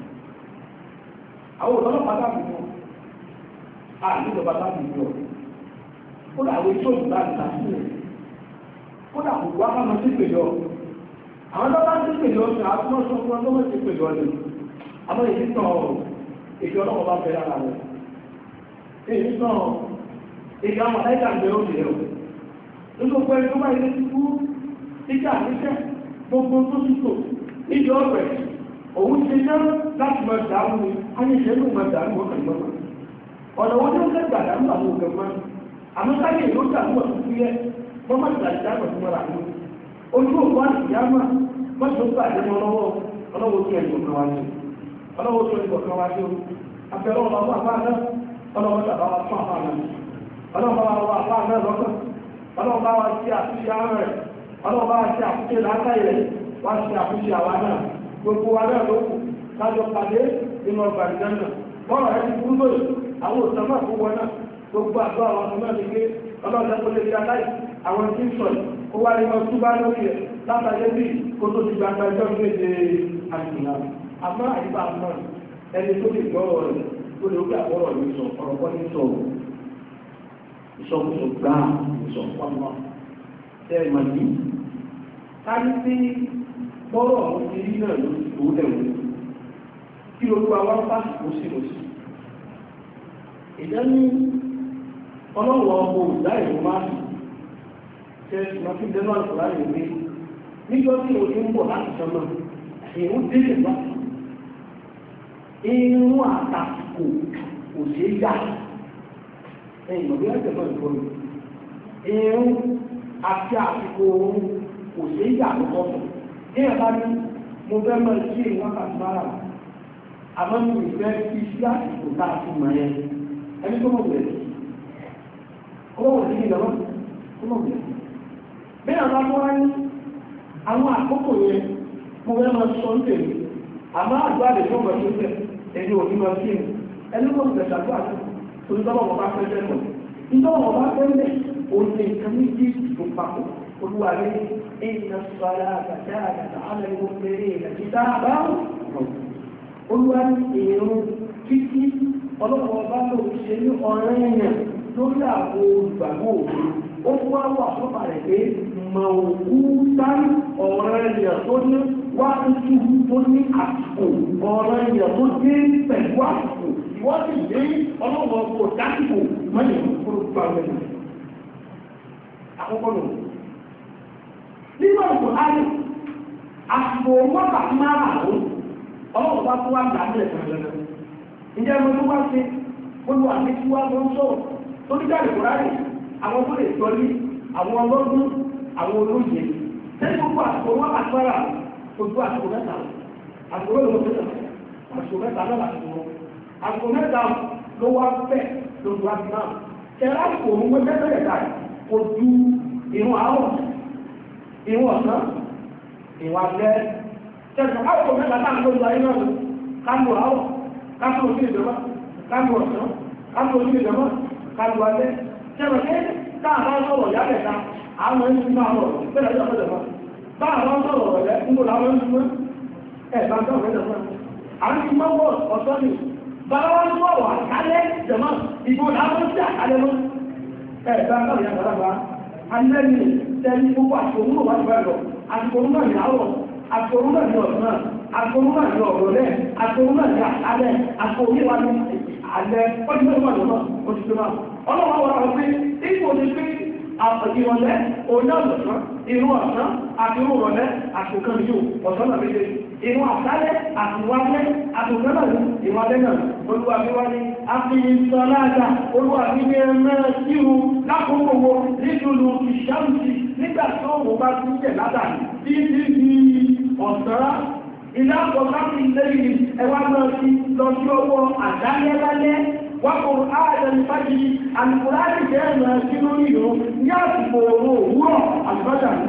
àwọn ọlọ́pàá tàbí fún àìjọba tàbí fún ọ kódà àwọn ètò ìgbà ìta sílẹ̀ kódà kò wá máa sí pèjọ àwọn tó bá sí pèjọ ní àtúnṣe sọ fún ọlọ́wọ́ sí pèjọ ní àmọ́ èyí tàn èdè ọlọ́wọ́ bá fẹ́ lára rẹ̀ èyí tàn èdè àwọn aláìka ń bẹ ó lè rẹ̀ nígbà pẹ̀lú tó bá ilé ti kú títà níṣẹ́ gbogbo tó ti tò níbi ọ̀rẹ́ òun ṣe jẹ́ láti máa dàrú ni ayéṣẹ́ ló máa dàrú ọkàn lọ́wọ́ ọ̀nà wọn tó ń fẹ́ gbàdánù àwọn òkè mọ́ àmọ́ sáyé ló dàrú ọ̀tún fúyẹ́ wọ́n má gbà ìjà pẹ̀lú mọ́ra ní ojú òkú àti ìyá máa wọ́n tó gbà dé wọn lọ́wọ́ ọlọ́wọ́ tó ẹ̀jọ̀ kan wájú ọlọ́wọ́ tó ẹ̀jọ̀ kan wájú abẹ́rẹ́ ọlọ́wọ́ àbá náà ọlọ́wọ́ tàbá wa fún àbá náà ọlọ́wọ́ wa àbá náà lọ́kàn ọlọ́wọ́ bá wa ṣe àtúnṣe ara rẹ̀ ọlọ́wọ́ bá wa ṣe àtúnṣe látàrí rẹ̀ wá ṣe àtúnṣe àwa náà gbogbo wa náà ló kù lájọ pàdé nínú ọgbà ìdáná bọ́ọ̀rọ̀ rẹ̀ ti kúrú lóyè àwọn òṣèlú náà fún wọn náà gbogbo àgbà àwọn ọmọ náà ti gbé ọlọ́ọ̀dẹ́ kó lè fi aláì àwọn tí ń sọ kó wá ní ọtún bá lórí ẹ̀ látàrí bí kó tó ti gbàgbà ẹjọ́ méje àṣìlá àmọ́ àyíká àmọ́ ẹni tó lè gbọ́rọ̀ rẹ̀ tó lè gbà gbọ́rọ̀ ní sọ ọ̀rọ̀ kọ́ ní sọ ìsọkúsọ gbá ìsọpọ̀nà ẹ̀ màdí káyí sí gbọ́rọ̀ àwọn ti rí náà ló ti tó lẹ́wọ̀n kí olúwa wá pàṣípò sí lọ sí ìdání ọlọ́wọ́ ọmọ òdá ìlú máa ń ṣe ìmọ̀fí dẹ́nu àlùkòrá yìí pé níjọ́ tí o ti ń bọ̀ láti sọmọ ìrún délé bá irun àtàkù kò ṣeé yá ẹ̀yìn ọ̀gbẹ́ ẹ̀jẹ̀ náà ìfọ́nù irun àti àsìkò oorun kò ṣeé yá àkọ́kọ́ fún ní ẹ̀bá ní mo fẹ́ mọ̀ sí wákàtí mára àmọ́ mi ò fẹ́ fi sí àsìkò tá a fi mọ̀ yẹn ẹni tó mọ̀ bẹ̀rẹ̀ ọwọ́ sí ìjọba tó mọ̀ bẹ̀rẹ̀ bẹ́ẹ̀ àbá tó wá ní àwọn àkókò yẹn mo fẹ́ máa sọ ń tèmi àmọ́ àgbà lè fọ́ mọ̀ tó tẹ̀ ẹni òní máa fi ẹni mọ̀ bẹ̀rẹ̀ ṣàdúrà tó torí tọ́wọ́ wọn bá fẹ́ fẹ́ mọ̀ nítorí wọn bá fẹ́ mẹ́ òun ní nǹkan ní bí ìdìbò papọ̀ olúwa rẹ̀ ẹ̀yìn sọ́ra àgbàdá àgbàdá alẹ́ ìwọ̀n fẹ́rẹ́ ìrẹ̀jídá àbáwọ̀ olúwa ní èrò títí ọlọ́pàá bá lò ṣe ní ọ̀rẹ́ èèyàn lórí àwọn olùgbàgbọ́ òkú ó fún wa wà fọ́pà rẹ̀ pé mọ̀ òkú sáré ọ̀rẹ́ èèyàn tó ní wá ojú tó ní àsìkò ọ̀rẹ́ èèyàn tó dé pẹ̀lú àsìkò ìwọ́n sì dé ọlọ́pàá kò dásìkò mọ́lẹ̀ kúrò gbà wẹ̀lẹ̀ àkọ́kọ́ nù nínú ọ̀pọ̀ ayé àsìkò wákàtí márùn-ún ọlọ́pàá bá tó wá gbà ní ẹ̀sán lẹ́nu ǹjẹ́ mo tó wá ṣe gbogbo àti tí wá ló ń sọ̀rọ̀ tó ní jáde kúrárì àwọn tó lè sọ ní àwọn ọlọ́dún àwọn olóyè tẹ́lẹ̀ gbogbo àsìkò wọn àtúwárà ojú àsìkò mẹ́ta àsìkò mẹ́ta àsìkò mẹ́ta náà làsìkò wọn àsìkò mẹ́ta ló wá fẹ́ lójú àti náà tẹ́lẹ̀ àsìkò òun wọ́n tẹ́lẹ̀ dà ojú ìrún àárọ̀ ìrún ọ̀sán ìrún alẹ́ tẹ́lẹ̀ àsìkò mẹ́ta náà lójú ayé náà kánú àárọ̀ kánú ojú ìjọba kánú ọ̀sán kánú ojú ìjọba kánú alẹ́ tẹ́lẹ̀ pé táàbá sọ̀rọ̀ yálẹ̀ ta àwọn ẹni tí máa rọ̀ pẹ́lẹ̀ ìjọba ìjọba báwọn sọ̀rọ̀ rẹ̀ ń gbọ́dọ̀ àwọn ẹni tí wọ́n ẹ̀bá sọ̀rọ̀ ìjọba àwọn tí máa wọ̀ ọ̀sán ni báwọn sọ̀rọ̀ àkálẹ̀ jẹ̀mọ́ ìbò làwọn sí àkálẹ̀ mọ́ ẹ̀bá sọ̀rọ̀ yàgbàlagbà alẹ́ ni tẹ́lẹ̀ gbogbo àtòrúnà wà ní báyọ̀ àtòrúnà ní àwọ̀ àtòrúnà ní ọ̀sán àtòrúnà ní ọ̀rọ̀lẹ́ àtòrúnà ní àkálẹ̀ àtòrúnà ní alẹ́ ọdún mẹ́rin wà lọ́nà òṣìṣẹ́ náà ọlọ́wọ́ wọ́n rọ̀ pé ipò ní pé ìrọ̀lẹ́ onáàlọ́sán inú ọ̀sán àti irú rọ̀lẹ́ àtòkan yóò ọ̀sán náà méjì inú àtàlẹ́ àtìwálẹ́ àtòkan náà ìwálẹ́ náà olúwàbíwálé àfihìsọ́láàdà olúwàbíwé mẹ́rẹ̀ síru lákòókòwò nídùlù ìṣàmùsì nígbà tí ó wọ́n bá ti ń jẹ̀ látàrí tí ní ọ̀sán ilé àkọ́kọ́ ti lẹ́yìn ẹwà náà ti lọ sí ọwọ́ àdálẹ́lálẹ́ wákò áàdẹ̀ni fájì alùpùráàdì jẹ́ ẹ̀nà sínú ìlú ní àsìkò òwúrọ̀ àlùbájà ní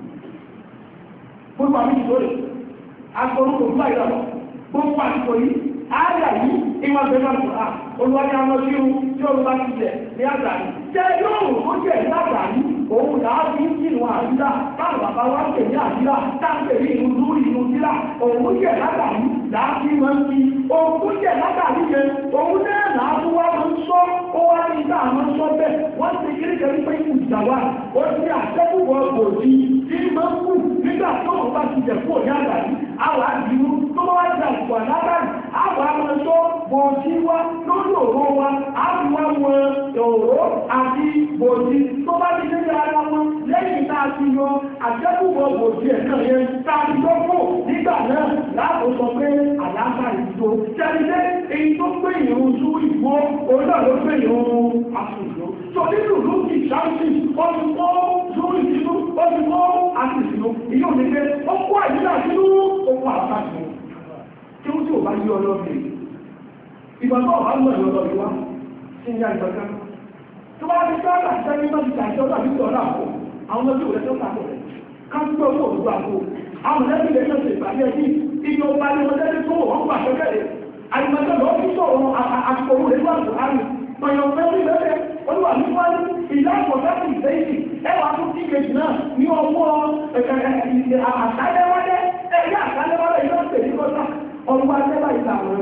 gbogbo àmì ìṣòro agbórúkọ fún àìlọ́rọ̀ gbogbo àsìkò yìí áàdà yìí ìwọ̀n bẹ̀rẹ̀ àlùpùrá olùwárí àwọn sírun tí olùbá ti jẹ̀ ní àgbàní jẹ́ yóò ó jẹ̀ ní àgbàní òun làá fi ń kí ìwọ̀n àdúrà táwọn bàbá wá ń pè ní àdúrà táǹpẹ̀ ní ìlú lórí ìlú sílá òun jẹ̀ látàrí làá fi máa ń fi òun jẹ̀ látàrí yẹn òun náà làá fún wá máa ń sọ ó wá ní ìta àmọ́ sọ bẹ́ẹ̀ wọ́n ti kiri kẹrí pé ìkù ìjàwá ó ti àtẹ́kùwọ̀ òjì tí máa ń kù nígbà tó òun bá ti jẹ̀ fún òní àgbàní àwọn àdìrú tó bá wá ti àgbà látàrí àwọn àmọ́ sọ bòjì wá lórí òró wa àwọn wọn òró àti bòjì tó bá ti dé ara wọn lẹ́yìn tá a ti yọ àjẹ́kùwọ̀ bòjì ẹ̀kan yẹn tá a ti yọ fún nígbà náà láàbò sọ pé àlàáfà ìdúró jẹ́rìndé èyí tó gbé ìrún sú ìgbó òun náà ló gbé ìrún àṣùjọ tó nínú ìlú kì í ṣáàṣì ó ti kó sú ìsinú ó ti kó àṣìṣinú ìyóò ní pé ó kó àìsílà sínú okùn àṣàṣì tí ó tí ò bá yí ọlọ́bìn ìgbà tó ọ̀bá mọ̀ ìrọ̀lọ́ ìwá sí ní àìsàká tó bá ti sáàtà sẹ́yìn mọ́ ti tàìsọ́ tàbí ọ̀rọ̀ àpò àwọn ọmọdé òwúrẹ́ tó tàbí rẹ̀ káńtọ́ owó òdúgbò àpò àwọn ẹlẹ́bí lè yọ̀ sí ìpàdé ẹbí iye ọba ní ọmọdé tó wọ́n gbà sọ́kẹ́rẹ́ àìmọ̀tẹ́ lọ sí sọ̀rọ̀ àkókò rẹ̀ wà tó àrùn pọ̀yàn mẹ́rin lẹ́rẹ̀ olúwa ní wọ́n ní ìlà àpọ̀tàkì ìfẹ́yìí ẹwà tó tí kejì náà ní ọwọ́ àtàlẹ́wọ́lẹ́ ẹ̀yà àtàlẹ́wọ́lẹ́ ìlọ́sẹ̀ ní kọ́ta ọlúwa tẹ́lá ìlà àwọn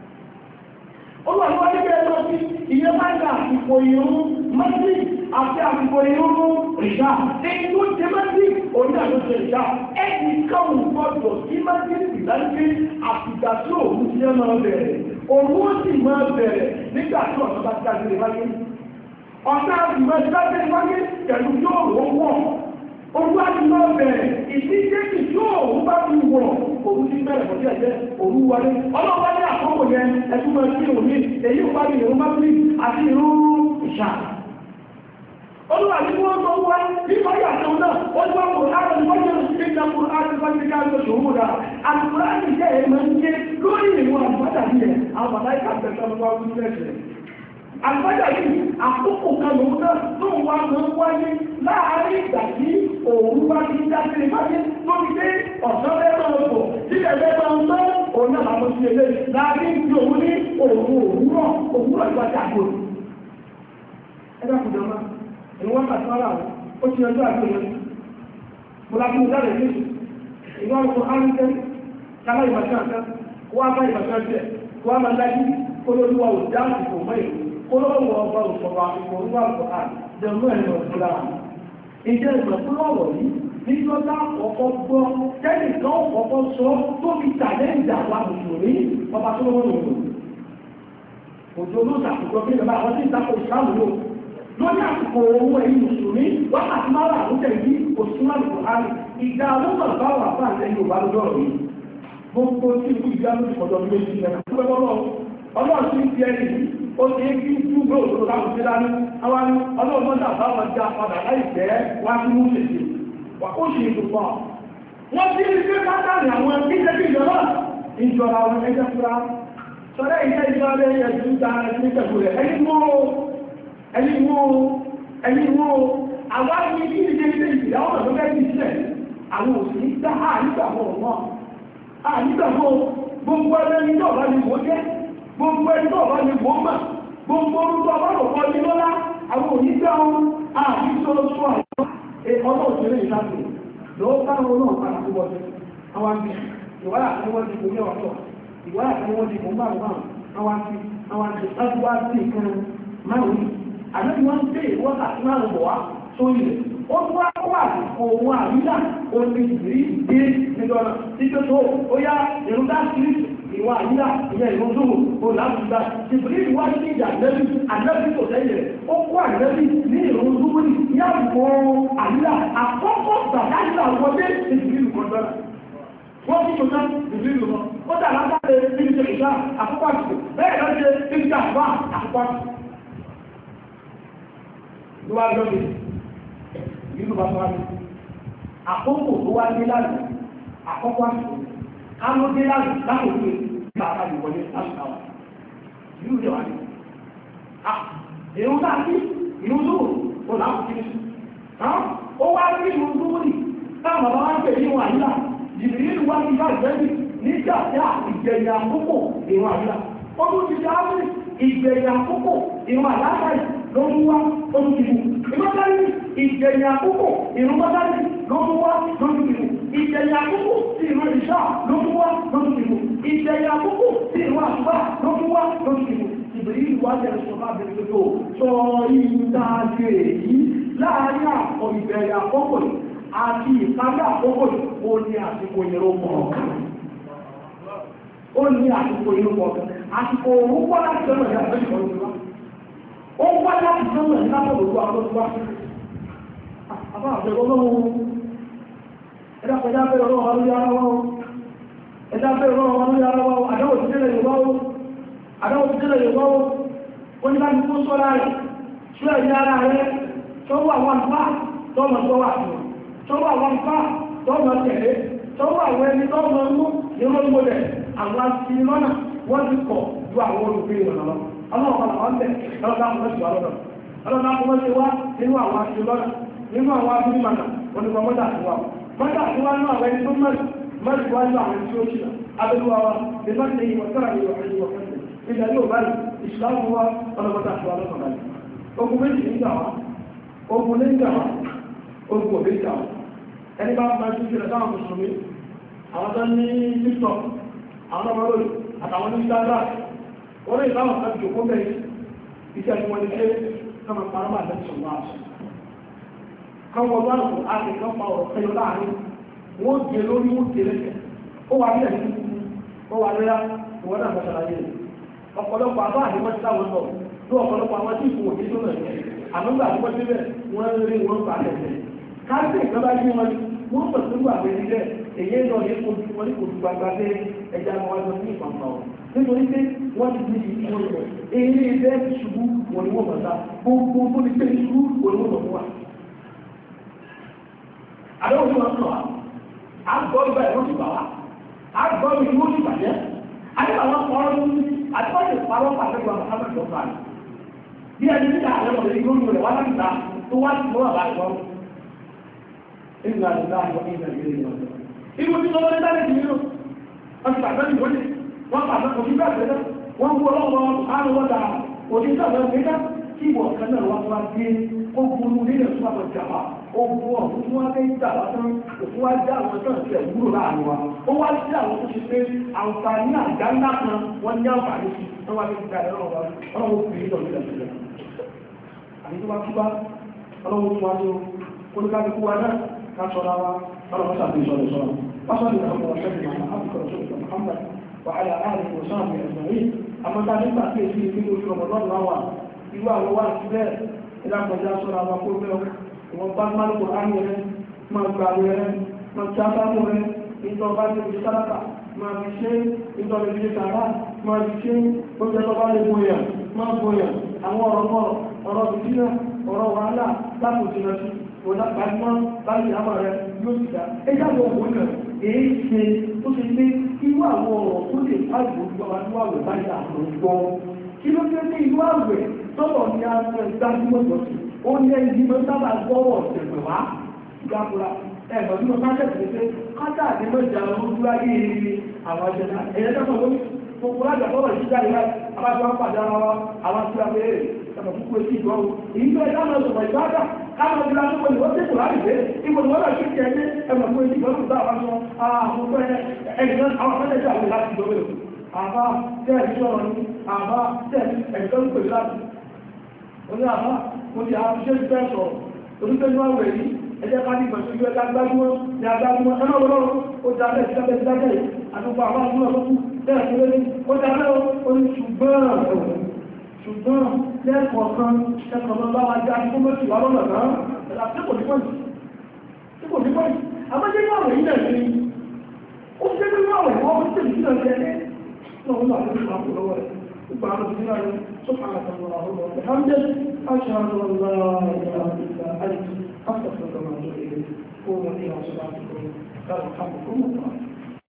olùwàlúwà nígbà ẹ̀lọ́ sí ìyẹn máa ń gba àsìkò ìrún mọ́sí àti àsìkò ìrún ìṣá èyí tó jẹ mọ́sí òní àjọṣe ìṣá ẹni káwọn gbọdọ̀ sí mọ́sí ìdájọ́ àfìgbà tí òun ti ẹ máa bẹ̀rẹ̀ òun ó sì máa bẹ̀rẹ̀ nígbà tí ọ̀sán bá ti dájú wáyé ọ̀sán àti máa ti dájú wáyé pẹ̀lú yóò wọ́ olúwa ti máa bẹ̀rẹ̀ ìdíjẹ́kì tí òun bá ti wọ̀ òun ti bẹ̀rẹ̀ pọ̀ sí ẹ̀jẹ̀ òun wọlé ọlọ́pàá ní àkókò yẹn ẹtún máa sí òní èyí ò bá ní ìrún mábílì àti ìrún ìṣà olúwa ní wọ́n tó wá nípa ìyàtọ̀ náà ó ti wá kò láàrín ìwọ́jọ́ ìgbà kò láàrín ìwọ́jọ́ ìgbà kò ṣòwò mú dára àtùkùrá ní jẹ́ ẹ̀ máa ń jẹ́ lórí ìrún àgbàdà yẹn àwọn bàbá ìkàgbẹ̀sọ̀ lọ́wọ́ àgbàdà yìí àkókò kan lòun náà tó wá máa ń wáyé láàárín ìgbà tí òun bá ti dájú ìwáyé tó ti dé ọ̀sán lẹ́gbẹ̀ẹ́ ọ̀pọ̀ sílẹ̀ lẹ́gbẹ̀ẹ́ ọ̀pọ̀ òun náà máa sí ilé láàárín tí òun ní òwúrọ̀ ìwájà àgbò ẹgbẹ́ àkùjọ máa ìwọ́n pàtó ara wọn ó ti ọjọ́ àgbò yẹn mo lábí ìdáre ní ìwọ́n kò áńkẹ́ kálá ìbàjẹ́ àkẹ́ wọ́n á bá ìbàjẹ́ àkẹ́ wọ́n á máa lájú olóríwá òjá àsìkò mọ́ ìlú olóòwò ọba òṣọ̀rọ̀ àsìkò orúwà ọ̀pọ̀ jẹ̀mú ẹ̀rọ ìfúra ìjẹ́ ìgbẹ̀kúrọ̀wọ̀ yìí nígbọ́ta ọ̀pọ̀ gbọ́ tẹ́nìkan ọ̀pọ̀ sọ tó fi tàlẹ́ ìdàwà mùsùlùmí ọba tó lọ́wọ́ lòdò òjò ló sàkùjọ bí ìjọba àwọn tí ìtàkùn ìsìlámù lò lórí àsìkò owó ẹ̀yìn mùsùlùmí wákàtí máa rà lókè yìí òṣùwà lùkùnrin ìjà olóògbà bá wà fún àlẹ́ Yorùbá lọ́jọ́ yìí gbogbo tí ìlú ìjà ló ti kọjọ́ méjì lẹ́nà ọlọ́run tí ń fi ẹni yìí ó ti ń fi túbọ̀ òṣèlú láwọn ti dání àwọn ọlọ́run náà bá wọn já padà láìpẹ́ wá sí mú ṣèṣe wà ó ṣe ìdùpọ̀ wọ́n ti ń gbé pátánì àwọn ìjẹ́ bí ìjọba ìjọba àwọn ẹgbẹ́ fúra sọ́rẹ́ ìjẹ́ ìjọba ẹ̀yẹ tó dá ẹni pẹ̀lú rẹ̀ ẹni mú àwọn ní kí ní kéde ìyàwó náà tó fẹ́ bí sílẹ̀ àwọn òsì dá ànígbàmọ́ ọ̀mọ́ ànígbàmọ́ gbogbo ẹni tó bá ní mọ́ jẹ́ gbogbo ẹni tó bá ní mọ́ mà gbogbo orúkọ bá lọ kọ́ ní lọ́lá àwọn ònígbà ohun àbísọ́lọ́sọ́ àwọn ọlọ́ọ̀ṣẹ́lẹ̀ ìṣàkóso lọ́wọ́ bá wọn náà padà tó wọ́n àwọn àbí ìwádà tí wọ́n ti kò mẹ́wàá tọ̀ ìwádà tí wọ́n ti kò márùn-ún àwọn àbí láti wá sí nǹkan márùn-ún àbẹ́bí wọ́n ń tẹ́ ìwọ́ta tí márùn-ún bọ̀ wá sórí rẹ̀ ó wá wà òun àríyá omi ìrírí ìdí nígbọ́nà títí tó ó yá ìrúdá sí ìwà àyíká ìyẹn ìrúdúró olùlàbùdá ìbìlì ìwà sí ìjà ànẹ́bí ànẹ́bí kò tẹ́yẹ ó kó ànẹ́bí ní ìrúdúró ní àbùkù àyíká àkọ́kọ́ gbàdájúlà wọlé ìbìlì ìkọ̀dọ́nà wọ́n fi tòun ìbìlì ìlú wọn ó dà látàlẹ̀ níbi tẹ̀ ìṣá àkọ́kọ́ àtìkò bẹ́ẹ̀ lọ́jẹ́ níbi àbá àkọ́kọ́ àtìkò ìlú bá wá ní àkókò tó wá dé láti àkọ́kọ́ àsìkò kálódé láti lákòókè bàbá ìwọlé láti káwà ìlú ìjọ wá ní. èrò tá a sí ìlú tó wò láàpù kí ní ó wá rí ìlú tó wò ní táwọn bàbá wá ń pè ní ìwọ̀n àyílà jìbìrì ìlú wá ní bá ìgbẹ́bí nígbà tí ìgbẹ̀yìn àkókò ìwọ̀n àyílà ó tún ti ṣe áwùrì ìgbẹ̀yìn àkókò ìwọ̀n àlákàyè ló ń wá olùdìbò ìmọ̀tàlì ìgbẹ̀yìn àkókò ìrún mọ́tàlì ló ń wá lójúdìbò ìgbẹ̀yìn àkókò tí ìrún ìṣà ló ń wá lójúdìbò ìgbẹ̀yìn àkókò tí ìrún àṣùbà ló ń wá lójúdìbò ìbèrè ìwádìí ẹ̀sùn bá bẹ̀rẹ̀ tó sọ ìdájẹ́ èyí láàárín àpọ̀ ìbẹ̀rẹ̀ àkókò àti ìparí àkókò ó ní àsìkò ìrún mọ̀ọ́kàn ó ní àsìkò ìrún mọ̀ọ́kàn àsìkò òun wọ́n láti sọ́nà ìyàtọ̀ ìfọ̀rọ̀ ó wá láti sọ́nà ìlànà òkú àtọ́síwá àbá àbẹ̀rẹ̀ ọlọ́run ẹ̀dàpẹ̀dà bẹ̀rẹ̀ ọlọ́run wà lórí ara wọn ẹ̀dà bẹ̀rẹ̀ ọlọ́run wà lórí ara wọn àdáwò ti délẹ̀ Yorùbá ó ní láti kó sọ́ra rẹ̀ ṣúlẹ̀ ní ara rẹ̀ tọ́wọ́ àwọn àpá tọ́mọ̀ tọ́wọ́ àfihàn tọ́wọ́ àwọn àpá tọ́mọ̀ tẹ̀lé tọ́wọ́ àwọn ẹni tọ́mọ̀ mú ní olóògbé àwọn asinilọ́nà wọ́n ti kọ̀ ju àwọn olùgbé ìrànlọ́ ọlọ́ọ̀pàá àwọn bẹ̀ ọlọ́dàkùnmọ́sí wá nínú àwọn aṣèlọ́nà nínú àwọn abúrúmọ̀nà onígbà mọ́dà àtiwá ní àwọn ẹni tó mẹ́rin wá ní àwọn tí ó ṣìnà abẹ́lúwà wa lè má ṣe ìwọ̀n tọ́ra ìwọ̀n ẹni wọ̀n fẹ́sẹ̀ ilẹ̀ yóò báyìí ìṣìláàmù wa ọlọ́mọdà àtiwá lọ́kàn báyìí ogun méjì nígbà wá ogun nígbà wá ogun òbí gbà wá ẹni bá máa tún ṣẹlẹ̀ sáwọn mùsùlùmí àwọn tó ní tiktok àwọn ọmọ lórí àtàwọn ní instagram wọ́n lè láwọn kan jòkó bẹ́ẹ̀ iṣẹ́ tí wọ́n lè ṣe kọ́mọ̀ parọ́ máa lẹ́sọ̀ máa sọ. káwọn ọgbà lọ́pọ̀ àti ìlọ́pàá ọ̀rọ̀ kẹyọ láàrin wọ́n jẹ lórí wọ́n jẹ lẹ́sẹ̀ ó wà ní ẹ̀sìn ó wà lẹ́yà ìwọ́n náà mọ́ṣára yẹn ọ̀pọ̀lọpọ̀ àbá àdìmọ́ ti táwọn sọ ló ọ̀pọ̀lọpọ̀ àwọn tí ìfowó ní tó náà yẹn àmọ́gbà àdìmọ́ ti bẹ̀ wọ́n rí wọ́n bá tẹ̀lé káàkiri ìjọba yí wọn wọ́n pẹ̀ tó wà bẹ́ẹ̀ nílẹ̀ èyí lọ ní kojú wọn ní kojú gbagba pé ẹja wọn wájú ní ìpamọ́ ọ̀ nítorí pé wọ́n ti di ìwọ̀n rẹ̀ èyí ilé ṣubú wọn ni wọ́n mọ̀ sá gbogbo tó ní pé ṣubú wọn ni wọ́n mọ̀ fún wa. àdéhùn tí wọ́n sọ wa àgbọ̀ ìgbà ẹ̀rọ ti bà wá àgbọ̀ ìlú ó ti bàjẹ́ àdéhùn àwọn ọ̀rọ̀ ló ń bí àdéhùn ìparọ́ pàtẹ́gbà Muhammad ọ̀gbà bí ẹni nígbà àlẹ́ ọ̀rẹ́ ìlú rẹ̀ wá láti ta tó wá sí lọ́wọ́ àbáyọ̀ ìgbà ìgbà ìgbà ìgbà ìgbà ìgbà tí lọ́wọ́ ní dáre ìgbìyànjú wọ́n ti pàtàkì ìwọ́lẹ̀ wọ́n pàtàkì òfin bẹ́ẹ̀ tẹ́lẹ̀ wọ́n wú ọlọ́wọ́ àrùn wọ́ta òṣìṣẹ́ ọ̀dọ́ ìgbẹ́ká tí ìwọ̀n kan náà wọ́n wá gbé ó burú nílẹ̀ tó wà jàpá ó bú ọ̀hún tí wọ́n fẹ́ jà wá tán òfin wá já àwọn tán ti ẹ̀wúrò láàrin wa ó wá sí àwọn tó ṣe pé àǹfààní àgbá ńlá kan wọ́n ní àǹfààní sí wọ́n wá fi gba ẹ̀rọ wa ọlọ́wọ́ fi ìlọ nílẹ̀ sílẹ̀ àti tó wá túbá ọlọ́wọ́ tó wá tó kólúkálukú wa náà ká sọ́ra wa ọlọ́wọ́ sàbí sọ́rọ̀ sọ́rọ̀ وصلى الله وسلم على عبدك ورسولك محمد وعلى اله وصحبه اجمعين اما بعد في رمضان هو ìwà àwọn wà síbẹ̀ ìlàpọ̀já sọ́rọ̀ àwọn akóbẹ̀ wọn bá máa lọ́pọ̀ áyẹ̀ rẹ̀ máa gbà rẹ̀ máa tí a bá mú rẹ̀ ìtọ́ bá ti fi sáráta máa fi ṣe ìtọ́ lè fi sàárà máa fi ṣe oúnjẹ tó bá lè bóyà máa bóyà àwọn ọ̀rọ̀ bìtínà ọ̀rọ̀ wàhálà lápò jìnà sí ọ̀dá gbajúmọ́ báyìí àmà rẹ̀ yóò ti dá ẹjá lọ òun náà èyí ṣe tó ṣe pé irú àwọn ọ̀rọ̀ tó lè pàdé ojú àwẹ̀ báyìí àwọn gbọ́ kí ló dé ní irú àwẹ̀ tọ́lọ̀ ní àwọn ìgbàgbọ́ lọ́sí ó ní ẹni mọ́ sábà gbọ́rọ̀ ọ̀sẹ̀gbẹ̀ wá ìgbàkúra ẹ̀gbọ́n tí mo bá tẹ̀sí pé kátà ní mọ́jà ojú ayé àwọn ọ̀sẹ̀dá ẹ̀yẹ́ tẹ́sán lórí gbogbo lájà tọ́lọ̀ yìí jáde láì abájọ́ pàdé ara wa àwọn tí a bẹ̀rẹ̀ ẹ̀mọ̀ púpọ̀ etí ìgbọ́ èyí tó ẹ̀dá náà sọ̀rọ̀ ìgbàdà káwọn ìlú aṣọ́gbó ni wọ́n tẹ̀kù láti dé ìbò ni wọ́n lọ sí ti ẹgbẹ́ ẹ̀mọ̀ púpọ̀ etí ìgbọ́ tó bá àwọn sọ àwọn ọ̀pẹ́ ẹ̀gbẹ́ àwọn afẹ́lẹ́jà àwọn láti ìgbọ́ mẹ́lẹ̀ àbá tẹ́ẹ̀sì sọ̀rọ̀ ní àbá tẹ́ẹ̀sì ẹ̀gbẹ́ ń pè láti oní àbá mo ti àwọn iṣẹ́ ìfẹ́ sọ̀rọ̀ onígbẹ́nu àwẹ̀ yìí ẹjẹ́ ká ní ìgbẹ̀sí ìgbẹ́ lágbájúmọ́ ní agbájúmọ́ ẹ̀nà ọlọ́run ó dá bẹ́ẹ̀ sílábẹ́ sílábẹ́ àtúgbò àwọn àdúgbò ọlọ́kù tẹ́ẹ̀sì lórí ó dá bẹ́ẹ̀ ó ní ṣùgbọ́n lẹ́ẹ̀kọ̀ọ̀kan ẹ̀kọ̀ọ̀kan bá wa já fún mẹ́sì wà lọ́nà náà ẹ̀lá tí kò ní pọ́ìsì àmọ́jẹ́ ní àwẹ̀ yìí náà ní ó ṣe ní àwẹ̀ wọ́n ó tẹ̀lé sí ọ̀sẹ̀ ẹ̀ náà wọ́n máa tẹ̀lé máa kò lọ́wọ́ rẹ̀ وبعد ذلك سبحانك اللهم وبحمدك أشهد أن لا إله إلا أنت أستغفرك وأتوب إليك قوموا إلى صلاتكم يرحمكم الله